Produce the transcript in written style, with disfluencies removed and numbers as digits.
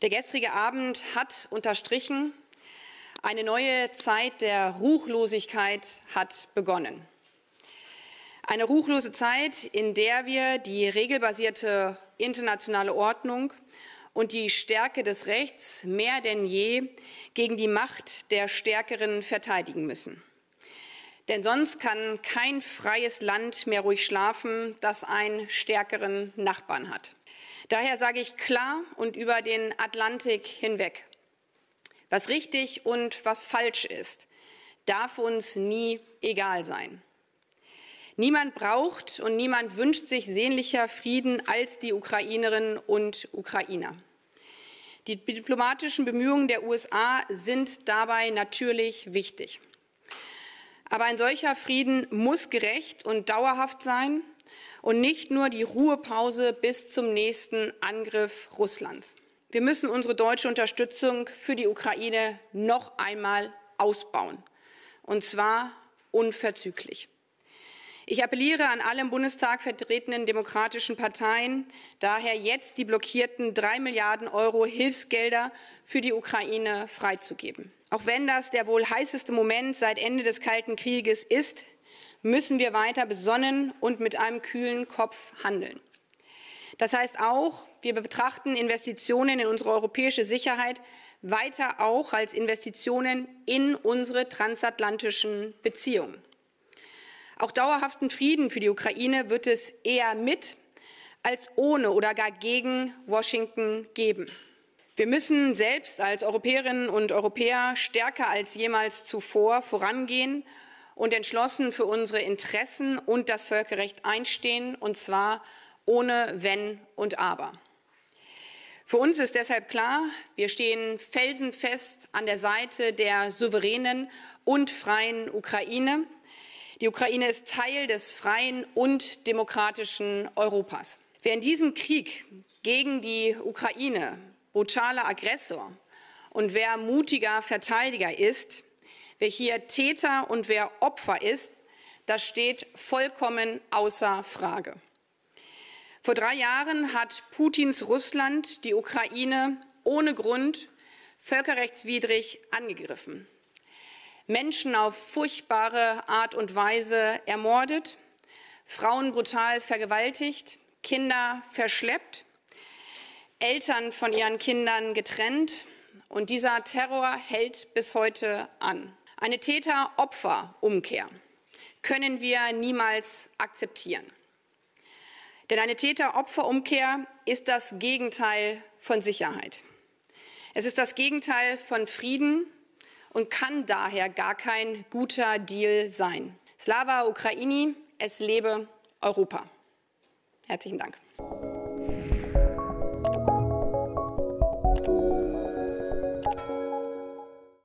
Der gestrige Abend hat unterstrichen, eine neue Zeit der Ruchlosigkeit hat begonnen. Eine ruchlose Zeit, in der wir die regelbasierte internationale Ordnung und die Stärke des Rechts mehr denn je gegen die Macht der Stärkeren verteidigen müssen. Denn sonst kann kein freies Land mehr ruhig schlafen, das einen stärkeren Nachbarn hat. Daher sage ich klar und über den Atlantik hinweg: Was richtig und was falsch ist, darf uns nie egal sein. Niemand braucht und niemand wünscht sich sehnlicher Frieden als die Ukrainerinnen und Ukrainer. Die diplomatischen Bemühungen der USA sind dabei natürlich wichtig. Aber ein solcher Frieden muss gerecht und dauerhaft sein und nicht nur die Ruhepause bis zum nächsten Angriff Russlands. Wir müssen unsere deutsche Unterstützung für die Ukraine noch einmal ausbauen, und zwar unverzüglich. Ich appelliere an alle im Bundestag vertretenen demokratischen Parteien, daher jetzt die blockierten 3 Milliarden Euro Hilfsgelder für die Ukraine freizugeben. Auch wenn das der wohl heißeste Moment seit Ende des Kalten Krieges ist, müssen wir weiter besonnen und mit einem kühlen Kopf handeln. Das heißt auch, wir betrachten Investitionen in unsere europäische Sicherheit weiter auch als Investitionen in unsere transatlantischen Beziehungen. Auch dauerhaften Frieden für die Ukraine wird es eher mit als ohne oder gar gegen Washington geben. Wir müssen selbst als Europäerinnen und Europäer stärker als jemals zuvor vorangehen und entschlossen für unsere Interessen und das Völkerrecht einstehen, und zwar ohne Wenn und Aber. Für uns ist deshalb klar, wir stehen felsenfest an der Seite der souveränen und freien Ukraine. Die Ukraine ist Teil des freien und demokratischen Europas. Wer in diesem Krieg gegen die Ukraine brutaler Aggressor und wer mutiger Verteidiger ist, wer hier Täter und wer Opfer ist, das steht vollkommen außer Frage. Vor 3 Jahren hat Putins Russland die Ukraine ohne Grund völkerrechtswidrig angegriffen, Menschen auf furchtbare Art und Weise ermordet, Frauen brutal vergewaltigt, Kinder verschleppt, Eltern von ihren Kindern getrennt, und dieser Terror hält bis heute an. Eine Täter-Opfer-Umkehr können wir niemals akzeptieren. Denn eine Täter-Opfer-Umkehr ist das Gegenteil von Sicherheit. Es ist das Gegenteil von Frieden und kann daher gar kein guter Deal sein. Slava Ukraini, es lebe Europa. Herzlichen Dank.